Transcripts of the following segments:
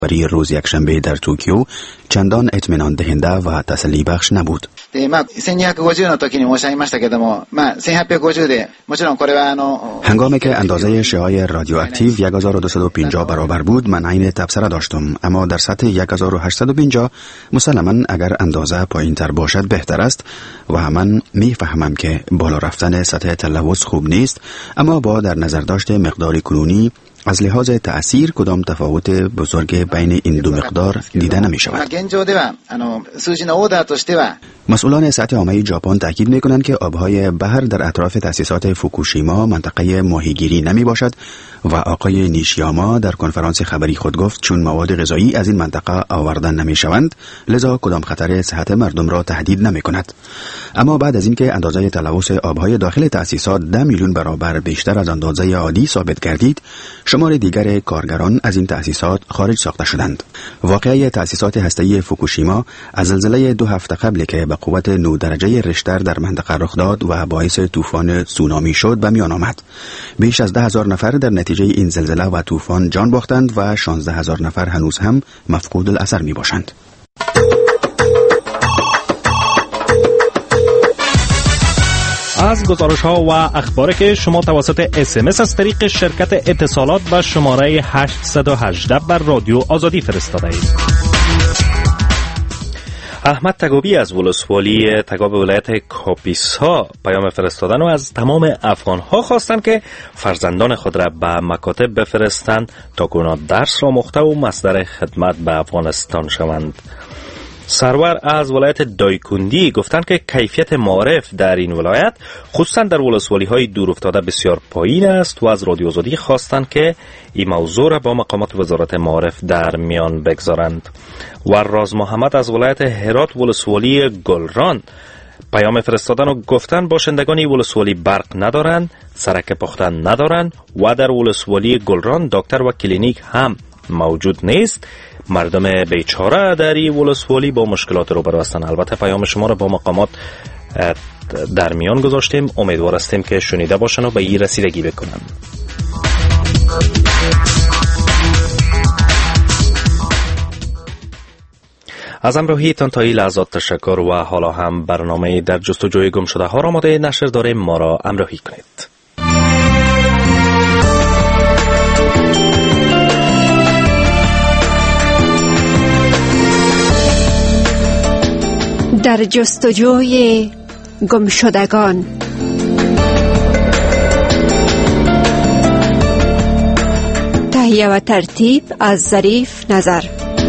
برای روز یکشنبه در توکیو چندان اطمینان دهنده و تسلی بخش نبود. 1250の時に申し上げましたけども、1850でもちろんこれは هنگامی که اندازه شعاع رادیواکتیو 1250 برابر بود، من عین تبصره داشتم، اما در سطح 1850 مسلماً اگر اندازه پایین‌تر باشد بهتر است و من میفهمم که بالا رفتن سطح تلوث خوب نیست، اما با در نظر داشت مقدار کنونی از لحاظ تأثیر کدام تفاوت بزرگ بین این دو مقدار دیده نمی شود. مسئولان سطح عامه ژاپن تاکید می کنند که آبهای بحر در اطراف تأسیسات فوکوشیما منطقه ماهیگیری نمی باشد و آقای نیشیاما در کنفرانس خبری خود گفت چون مواد غذایی از این منطقه آوردن نمی شوند لذا کدام خطر صحت مردم را تهدید نمی کند. اما بعد از اینکه اندازه تلوث آبهای داخل تأسیسات 10 میلیون برابر بیشتر از اندازه عادی ثابت گردید، شمار دیگر کارگران از این تأسیسات خارج ساخته شدند. واقعه تأسیسات هسته‌ای فوکوشیما از زلزله 2 هفته قبل که به قوت 9 درجه ریشتر در منطقه رخ داد و باعث طوفان سونامی شد به میان آمد. بیش از 10,000 نفر در نتیجه این زلزله و طوفان جان باختند و 16,000 نفر هنوز هم مفقود الاثر می باشند. از گزارش‌ها و اخباری که شما توسط SMS از طریق شرکت اتصالات و شماره 818 بر رادیو آزادی فرستاده اید. احمد تگابی از ولسوالی تگاب ولایت کاپیسا پیام فرستادن و از تمام افغان‌ها خواستند که فرزندان خود را به مکاتب بفرستند تا اونا درس را مخته و مصدر خدمت به افغانستان شوند. سرور از ولایت دایکندی گفتند که کیفیت معارف در این ولایت خصوصا در ولسوالی‌های دور افتاده بسیار پایین است و از رادیو آزادی خواستند که این موضوع را با مقامات وزارت معارف در میان بگذارند. و راز محمد از ولایت هرات ولسوالی گلران پیام فرستادن و گفتن باشندگان ولسوالی برق ندارند، سرک پختن ندارند و در ولسوالی گلران دکتر و کلینیک هم موجود نیست. مردم بیچاره در این ولسوالی با مشکلات روبرو هستند. البته پیام شما را با مقامات در میان گذاشتیم، امیدوار هستیم که شنیده باشند و به این رسیدگی بکنند. از همراهیتان تا این لحظات تشکر و حالا هم برنامه در جستجوی گم شده ها را آماده نشر داریم، ما را همراهی کنید. در جستجوی گمشدگان. تهیه و ترتیب از ظریف نظر.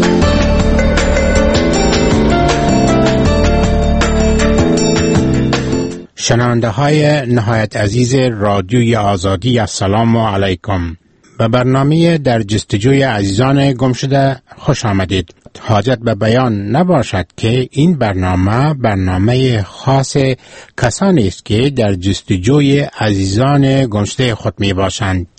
شنونده های نهایت عزیز رادیوی آزادی، السلام علیکم. به برنامه در جستجوی عزیزان گم شده خوش آمدید. حاجت به بیان نباشد که این برنامه خاص کسانی است که در جستجوی عزیزان گم شده خود می باشند.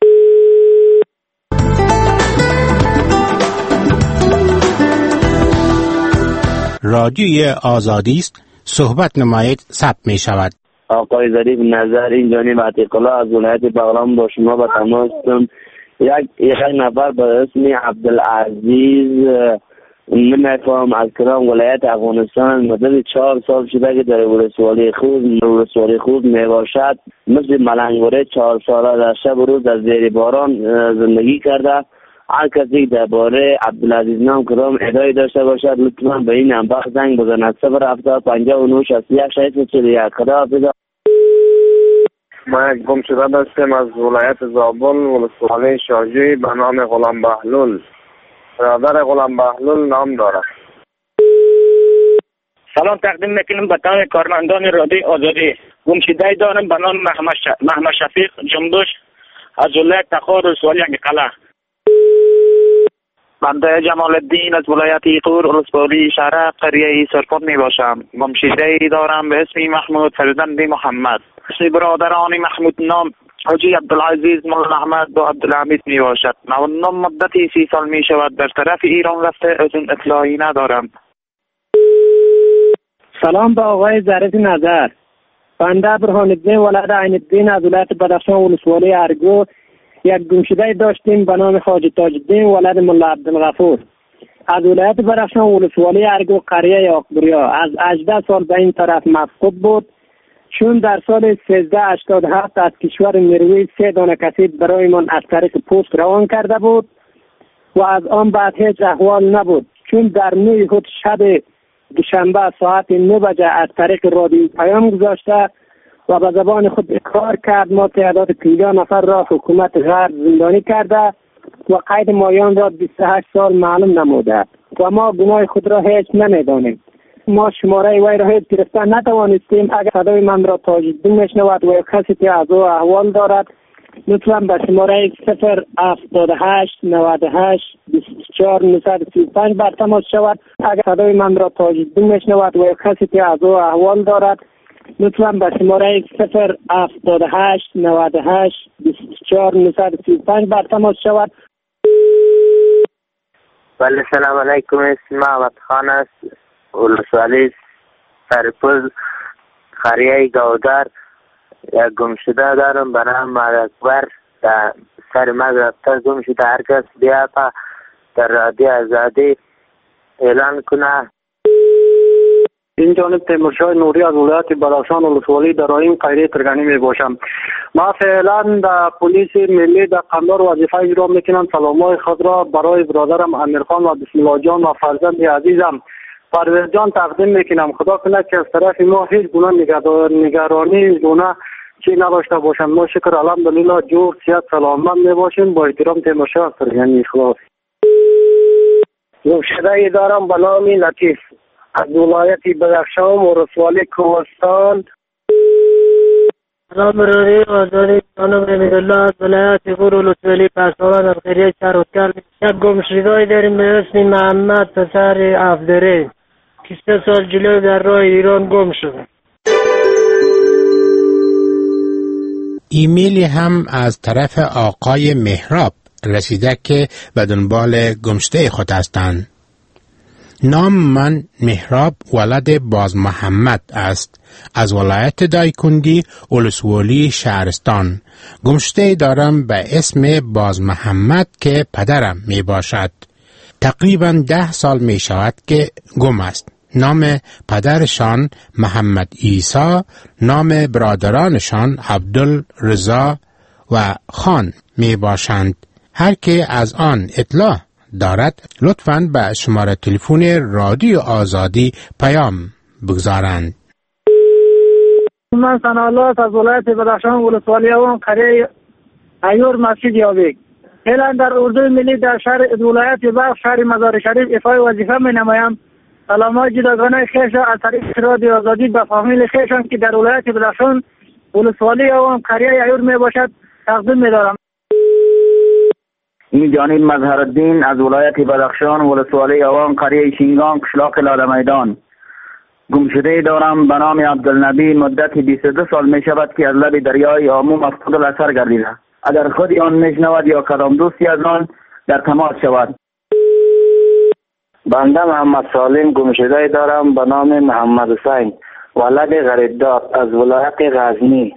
رادیوی آزادی است، صحبت نمایید ثبت می شود. آقای ظریف نظر این جانب عتیق الله از ولایت بغلان با شما به تماس هستم. یک نفر به اسم عبدالعزیز نمیفهم از کرام ولایت افغانستان مدت 4 سال شده که در ولسوالی خود می باشد. مثل ملنگوره 4 ساله در شب و روز در زیر باران زندگی کرده. هر کسی درباره عبدالعزیز نام کرام ادعای داشته باشد لطفاً به این نمبر زنگ بزند. 070596161 خدا حافظ. ما گم شده هستم از ولایت زابل ولسوالی شاهجوی به نام غلام بهلول. برادر غلام بهلول نام دارد. سلام تقدیم میکنم به تمام کارمندان رادیو آزادی. گم شده دارم به نام محمد شفیق جنبش از ولایت تخار ولسوالی قلعه. بنده جمال الدین از ولایت ایقور ولسوالی شهر قریه سرپاد می باشم. گمشده دارم به اسم محمود فرزند محمد. اسم برادران محمود نام حاجی عبدالعزیز مولا احمد و عبدالحمید می باشد. نام مدتی 30 سال می شود در طرف ایران رفته، از اون اطلاعی ندارم. سلام به آقای ظریف نظر. بنده برهان الدین ولد عین الدین از ولایت بدخشان ولسوالی ارگو یک گمشده داشتیم به نام خواجه تاج‌الدین ولد ملا عبدالغفور از ولایت بدخشان ولسوالی ارگو قریه آقبریا. از 18 سال به این طرف مفقود بود. چون در سال 1387 از کشور نروژ 3 دانه کسید برای من از طریق پست روان کرده بود و از آن بعد هیچ احوال نبود. چون در نوی خود شب دوشنبه ساعت 9 بجه از طریق رادیو پیام گذاشته و به زبان خود اقرار کرد ما تعداد 50 نفر را حکومت غرب زندانی کرده و قید مایان را 28 سال معلوم نموده و ما گناه خود را هیچ نمیدانیم. ما شماره وی را هیچ گرفته نتوانستیم. اگر صدای من را تاج‌الدین میشنود و کسی که از او احوال دارد لطفاً به شماره 078 98 24 935 بر تماس شود. اگر صدای من را تاج‌الدین میشنود و کسی که از او احوال دارد لطفاً به شماره 078 98 24 935 بر تماس شود. بله سلام علیکم. اسم محمد خان است. ولسوالی سرپل قریه گودر. یک گمشده دارم به نام محمد اکبر. در سر مدرسه گمشده. هر کس بیا در رادیو آزادی اعلان کنه. این جانب تیمورشاه نوری از ولایت بدخشان ولسوالی درایم قریه ترگانی می باشم. ما فعلا در پلیس ملی در قندار وظیفه اجرا میکنم. سلامای خود را برای برادرم امیرخان و بسم الله جان و فرزند عزیزم پرویز جان تقدیم میکنم. خدا کنه که از طرف ما هیچ گونه نگرانی گونه چی نداشته باشم. ما شکر الحمدلله جور صحت سلامت می باشیم. با احترام تیمورشاه ترگانی. خلاص گمشده دارم به نام لطیف از ولایت بدخشان ولسوالی کوهستان. سلام برادری آزادی خانم امیدالله از ولایت غور ولسوالی پرسوان از قریه چروتکل. یک گمشده داریم به اسم محمد پسر افدره که 3 سال جلو در راه ایران گم شده. ایمیلی هم از طرف آقای مهراب رسیده که به دنبال گمشده خود هستند. نام من مهراب ولد باز محمد است. از ولایت دایکندی ولسوالی شهرستان. گمشده دارم به اسم باز محمد که پدرم می باشد. تقریبا 10 سال می شود که گم است. نام پدرشان محمد عیسی، نام برادرانشان عبدالرضا و خان می باشند. هر که از آن اطلاع دارد لطفاً به شماره تلفن رادیو آزادی پیام بگذارند. من ثناالله از ولایت بدخشان ولسوالی و قریه ایور مسجد یابی. فعلا در اردوی ملی در شهر ولایت بلخ شهر مزار شریف ایفای وظیفه می نمایم. سلامات جداگانه خیش از طریق رادیو آزادی به فامیل خیشم که در ولایت بدخشان ولسوالی و قریه ایور می باشد تقدیم می دارم. این جانب مظهرالدین از ولایت بدخشان ولسوالی اوان قریه شینگان قشلاق لاله میدان. گمشده دارم به نام عبدالنبی مدت 22 سال می شود که از لب دریای آمو مفقود الاثر گردیده. اگر خودی آن میشنود یا کدام دوستی از آن در تماس شود. بنده محمد سالم گمشده دارم به نام محمد حسین ولد غریبدار از ولایت غزنی.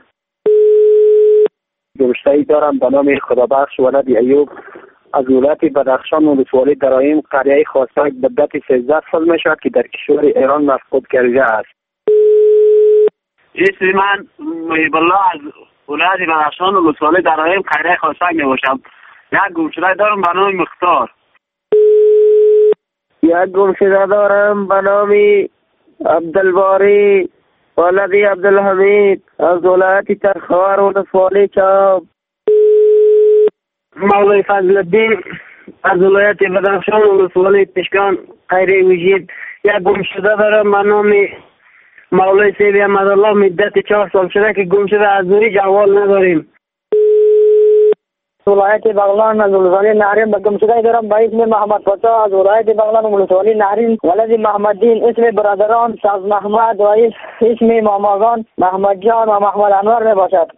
گمشده دارم به نام خدابخش ولد ایوب از ولایت بدخشان ولسوالی درایم قریه خواستک مدت 13 سال می شود که در کشور ایران مفقود گردیده است. اسم من محیب الله از ولایت بدخشان ولسوالی درایم قریه خواستک می باشم. یک گمشده دارم به نام مختار. یک گمشده دارم به نام عبدالباری ولدی عبدالحمید از ولایت ترخوار ولسوالی چاب. مولای فضل الدین از ولایت بدخشان ولسوالی پشکان قریه ویژید. یک گمشده دارم به نام مولای سیبی احمدالله مدت 4 سال شده که گمشده از دوری جوال نداریم. ولایت بغلان از ولسوالی نهرین به گمشده دارم به اسم محمد پاشا از ولایت بغلان ولسوالی نهرین ولد محمد دین. اسم برادران ساز محمد و اسم ماماگان محمد جان و محمد انور می باشد.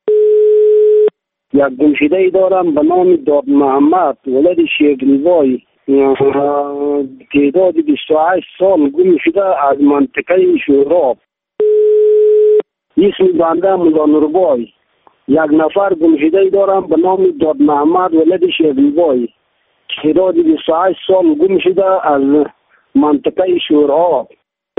یک گمشده دارم به نام داد محمد ولد شیرگلوای تعداد 28 سال گم شده از منطقه شوراب. اسم بنده مولا نوربای یک نفر گمشده دارم به نام داد محمد ولد شیخ‌بای که تعداد 28 سال گم شده از منطقه شورها.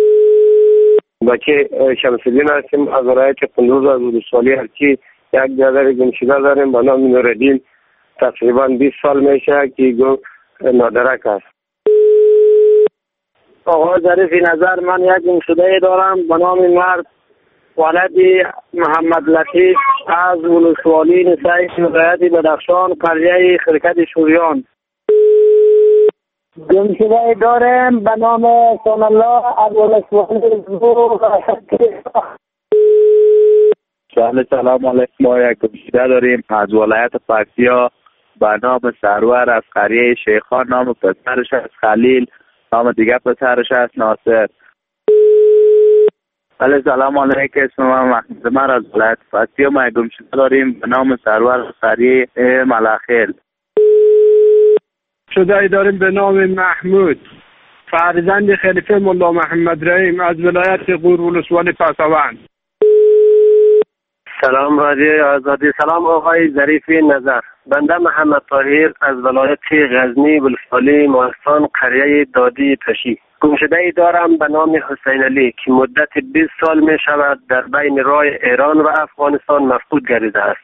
بچه شمس‌الدین هستیم از ولایت کندوز از ولسوالی ارچی. یک برادر گم شده داریم به نام نورالدین، تقریبا 20 سال میشه که نادرک است. آقای ظریفی نظر، من یک گمشده دارم به نام مرد ولد محمد لطیف از ولسوالی نسای ولایت بدخشان قریه خرکت شوریان. گمشده دارم به نام سان الله از ولسوالی سلام علیکم. ما یک گمشده داریم از ولایت پکتیا به نام سرور از قریه شیخان. نام پسرش است خلیل، نام دیگه پسرش است ناصر. سلام علیکم. اسم من محمود من از ولایت پکتیا. ما یک گمشده داریم به نام سرور از قریه ملخیل. شده داریم به نام محمود فرزند خلیفه ملا محمد رحیم از ولایت غور ولسوالی پسوند. سلام رادیو آزادی. سلام آقای ظریفی نظر. بنده محمد طاهر از ولایت غزنی ولسوالی ماستان قریه دادی تشی. گمشده دارم به نام حسین علی که مدت 20 سال می شود در بین راه ایران و افغانستان مفقود گردیده است.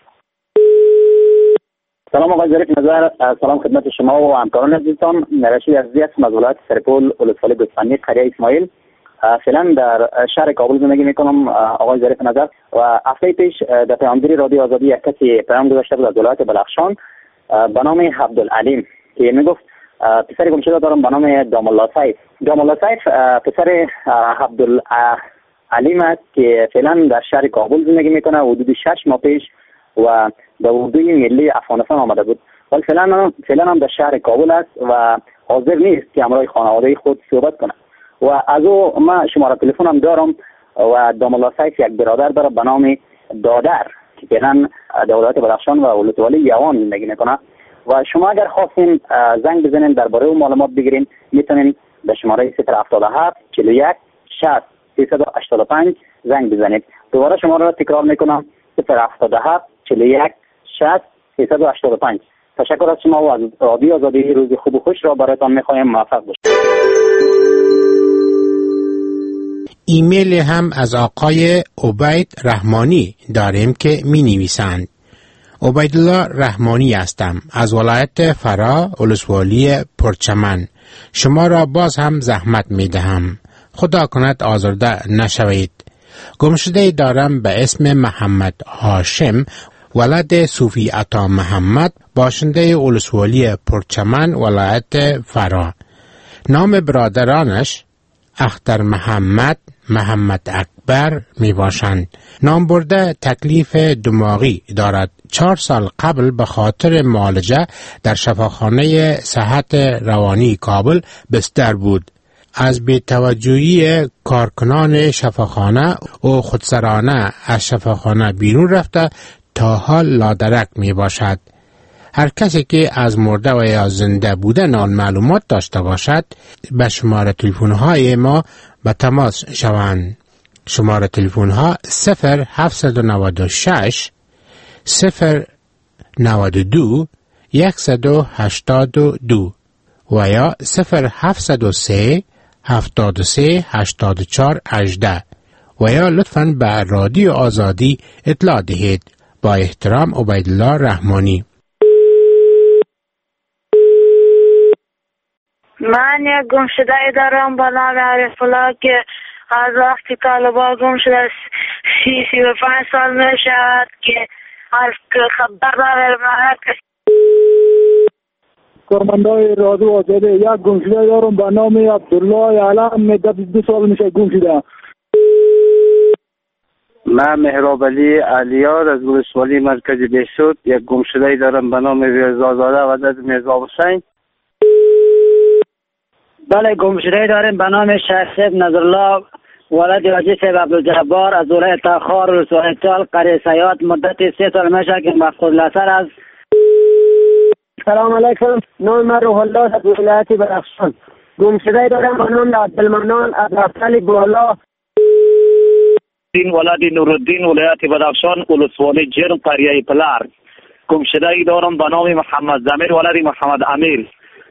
سلام آقای ظریف نظر. سلام خدمت شما و همکاران عزیزتان. رشید عزیزی هستم از ولایت سرپل ولسوالی گوسفندی قریه اسماعیل. فعلا در شهر کابل زندگی میکنم آقای ظریف نظر. و هفته پیش در پیامگیری رادیو آزادی یک کسی پیام گذاشته بود از ولایت بدخشان به نام عبدالعلیم که میگفت پسر گمشده دارم به نام دام الله سیف. دام الله سیف پسر عبدالعلیم است که فعلا در شهر کابل زندگی میکنه. حدود 6 ماه پیش و به اردوی ملی افغانستان آمده بود، ولی فعلا هم در شهر کابل است و حاضر نیست که همراه خانواده خود صحبت کنه. و از او من شماره تلفنم دارم و دام الله سیف یک برادر داره به نام دادر که فعلا در ولایت بدخشان و ولسوالی یوان زندگی میکنه. و شما اگر خواستین زنگ بزنین درباره او معلومات بگیرین میتونین به شماره 077 41 60 385 زنگ بزنید. دوباره شماره را تکرار میکنم 077 41 60 385. تشکر از شما و از رادیو آزادی. روز خوب و خوش را برایتان میخوایم. موفق باشید. ایمیل هم از آقای عبید رحمانی داریم که می نویسند: عبیدالله رحمانی هستم از ولایت فرا ولسوالی پرچمن. شما را باز هم زحمت می دهم. خدا کند آزرده نشوید. گمشده دارم به اسم محمد هاشم ولد صوفی عطا محمد باشنده ولسوالی پرچمن ولایت فرا. نام برادرانش اختر محمد، محمد اکبر می باشند. نام برده تکلیف دماغی دارد. 4 سال قبل به خاطر معالجه در شفاخانه صحت روانی کابل بستر بود. از بی‌توجهی کارکنان شفاخانه و خودسرانه از شفاخانه بیرون رفته تا حال لادرک می باشد. هر کسی که از مرده و یا زنده بودن آن معلومات داشته باشد به شماره تلفن های ما به تماس شوند. شماره تلفن ها 0796 092 182 و یا 0703 73 84 18 و یا لطفاً به رادیو آزادی اطلاع دهید. با احترام، عبیدالله رحمانی. من یک گمشده دارم به نام عارف الله که از وقتی طالبان گم شده 35 سال می شود که از خبر ندارم. هر کسی کارمندای رادیو آزادی یک گمشده دارم به نام عبدالله علم مدت 2 سال میشه گم شده. من مهراب علی علیار از ولسوالی مرکزی بهشت. یک گمشده دارم به نام رضازاده ولد میرزا حسین. بله، گمشده داریم به نام شیخ صاحب نظرالله ولد حاجی صاحب عبدالجبار از ولایت تخار ولسوالی تال قریه سیاد مدت 3 سال میشه که مفقود لسر است. سلام علیکم. نام من روح الله از ولایت بدخشان. گمشده دارم به نام عبدالمنان از رفتل بالا. این ولد نورالدین ولایت بدخشان ولسوالی جرم قریه پلار. گمشده ای دارم به نام محمد زمیر ولد محمد امیر.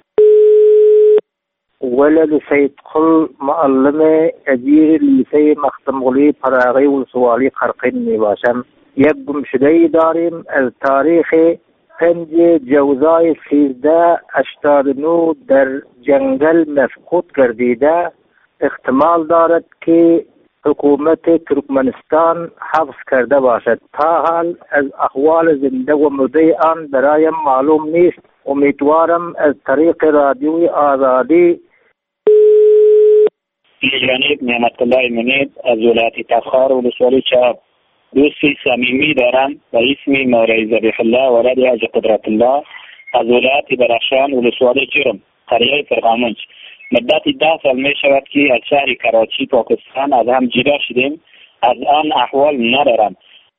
ولد سید قل معلم ادیر لیسه مختمقلی پراغی ولسوالی قرقین می باشم. یک گمشده ای داریم از تاریخ 5 جوزای 1389 در جنگل مفقود گردیده. احتمال دارد که حکومت ترکمنستان حفظ کرده باشد. تا حال از احوال زنده و مرده آن برایم معلوم نیست. امیدوارم از طریق رادیوی آزادی. جانب نعمت الله منید از ولایت تخار ولسوالی چاب. دوستی صمیمی دارم به اسم مولوی ذبیح الله ولد حاج قدرت الله از ولایت بدخشان ولسوالی جرم قریه فرغامنج. مدت 10 سال می شود که از شهر کراچی پاکستان از هم جدا شدیم. از آن احوال ندارم.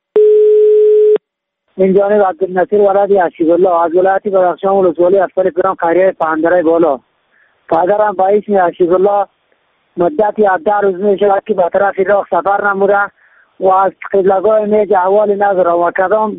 من جانب عبدالنصیر ولد عشیق الله از ولایت بدخشان ولسوالی افسر پیران قریه پهندره بالا. پدرم با اسم عشیق الله مدت 17 روز می شود که به طرف عراق سفر نموده و از قبلگاه میج احوال ندارم و کدام.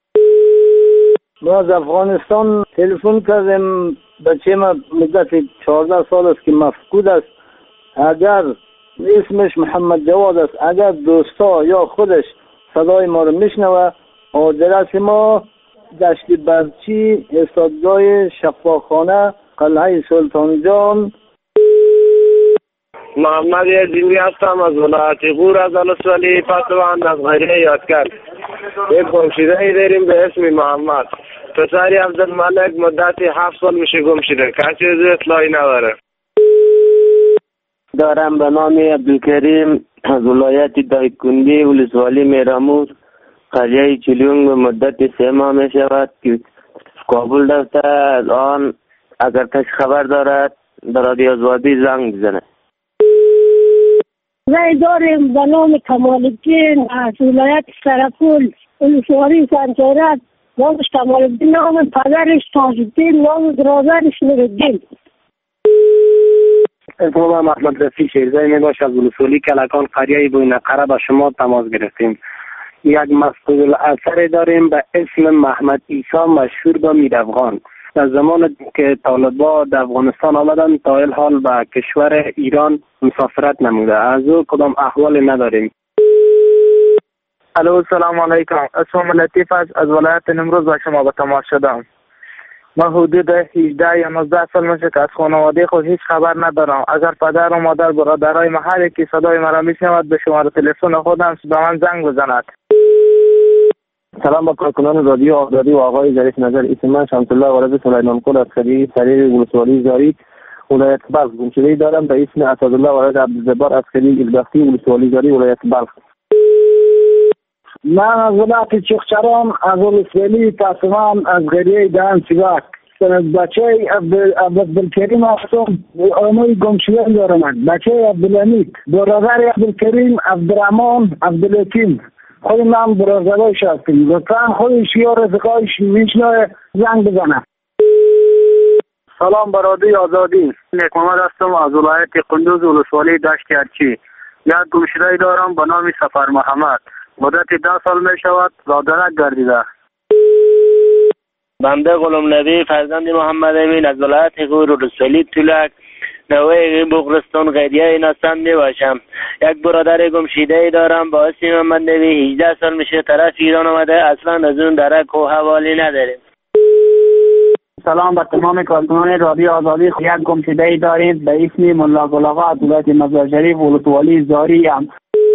ما از افغانستان تلفن کردیم. بچه ما مدت 14 سال است که مفقود است. اگر اسمش محمد جواد است، اگر دوستا یا خودش صدای ما رو میشنوه، آدرس ما دشت برچی استادگاه شفاخانه قلعه سلطان جان. محمد عزیزی هستم از ولایت غور از ولسوالی پسوند از قریه یادکر. یک گمشده ای داریم به اسم محمد. پسری عبدالملک مدت 7 سال میشه گم شده. کسی از اطلاعی نداره. دارم به نام عبدالکریم از ولایت دایکندی ولسوالی میرامور قریه چلیونگ به مدت 3 ماه می شود که کابل رفته. از آن اگر کسی خبر دارد در رادیو آزادی زنگ بزنه. زی داریم به نام کمال‌الدین از ولایت سرپول ولسوالی سنجارت. نامش کمال‌الدین، نام پدرش تاج‌الدین، نام برادرش نورالدین. اسمم احمد رفیع شیرزایی می باش از ولسوالی کلکان قریه بوینقره به شما تماس گرفتیم. یک مفقود الاثر داریم به اسم محمد عیسی مشهور به میرافغان. در زمان که طالبان در افغانستان آمدن تا این حال به کشور ایران مسافرت نموده. از او کدام احوال نداریم. الو سلام علیکم. اسمم لطیف است از ولایت نمروز با شما به تماس شدم. من حدود 18 یا 19 سال میشه که از خانواده خود هیچ خبر ندارم. اگر پدر و مادر برادرای محلی که صدای مرا میشنود به شماره تلفن خودم به من زنگ بزند. سلام با کارکنان رادیو آزادی و آقای ظریف نظر. اسم من شمس الله ولد سلیمان قل از خریه سریر ولسوالی زاری ولایت بلخ. گمشده‌ای دارم به اسم اسدالله ولد عبدالجبار از خریه البختی ولسوالی زاری ولایت بلخ. من از ولایت چخچران از ولسوالی پسوند از قریه دهن سیواک. بچه عبدالکریم هستم. آنوی گمشده دارم. بچه عبدالحمید، برادر عبدالکریم، عبدالرحمن، عبدالحکیم. خود من برادرایش هستیم. لطفا خودش یا رفقایش میشنوه زنگ بزنه. سلام برادری آزادی. نیک محمد هستم از ولایت قندوز ولسوالی دشت ارچی. یک گمشده دارم به نام سفر محمد. مدت 10 سال می شود رادرک گردیده. بنده غلام نبی فرزند محمد امین از ولایت غور ولسوالی تولک نوه بغرستان قریه نستان می باشم. یک برادر گمشده دارم با اسم محمد نبی. 18 سال میشه طرف ایران آمده. اصلا از اون درک و حوالی نداریم. سلام به تمام کارکنان رادیو آزادی. یک گمشده داریم به اسم ملا گلاغا از ولایت مزار شریف ولسوالی زاری هم.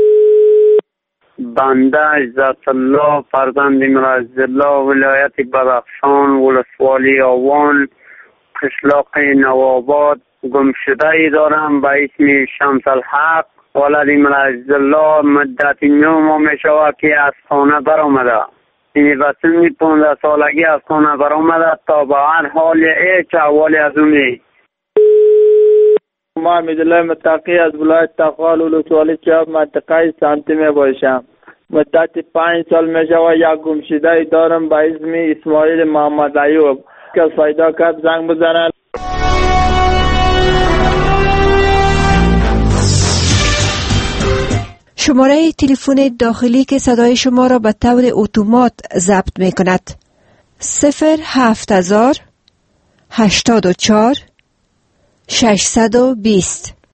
بنده عزت الله فرزند مرز الله ولایت بدخشان ولسوالی آوان قشلاق نواباد گمشده ای دارم به اسم شمس الحق ولد مرز الله. مدت 9 ماه می شود که از خانه برآمده. این به سن 15 سالگی از خانه برآمده تا به هر حال هیچ احوالی از اون نیست. ما امیدالله متقی از ولایت تخال ولسوالی چاب منطقه سانتی می باشم. مدت 5 سال می شود یک گمشده دارم به اسم اسماعیل محمد ایوب. که پیدا کرد زنگ بزنن. شماره تلفن داخلی که صدای شما را به طور اتومات ضبط می کند 07000 84 620